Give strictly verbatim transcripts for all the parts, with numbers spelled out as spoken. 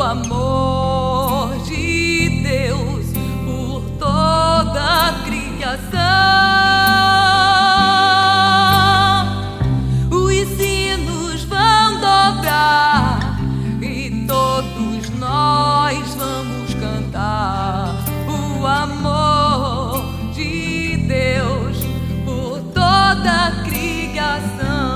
amor de Deus por toda a criação. Os sinos vão dobrar e todos nós vamos cantar o amor de Deus por toda a criação.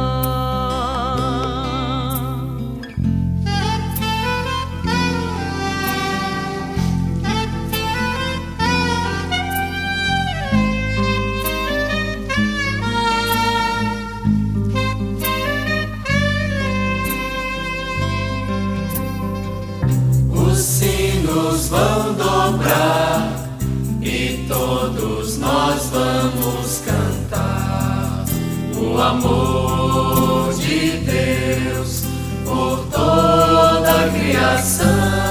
Os sinos vão dobrar e todos nós vamos cantar o amor de Deus por toda a criação.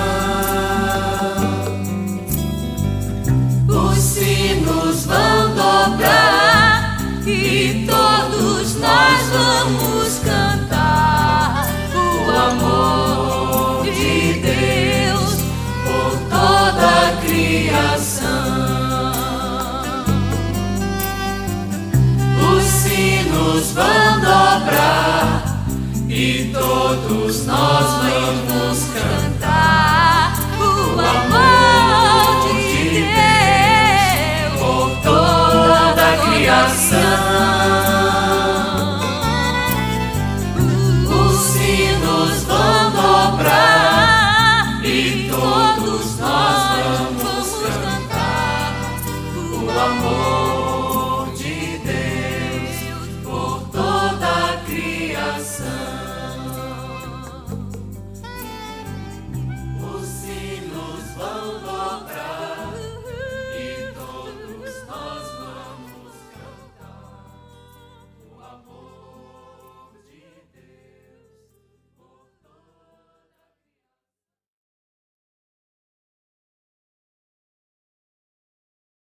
Os sinos vão dobrar e todos nós vamos cantar o amor de Deus por toda a criação. Os sinos vão dobrar e todos nós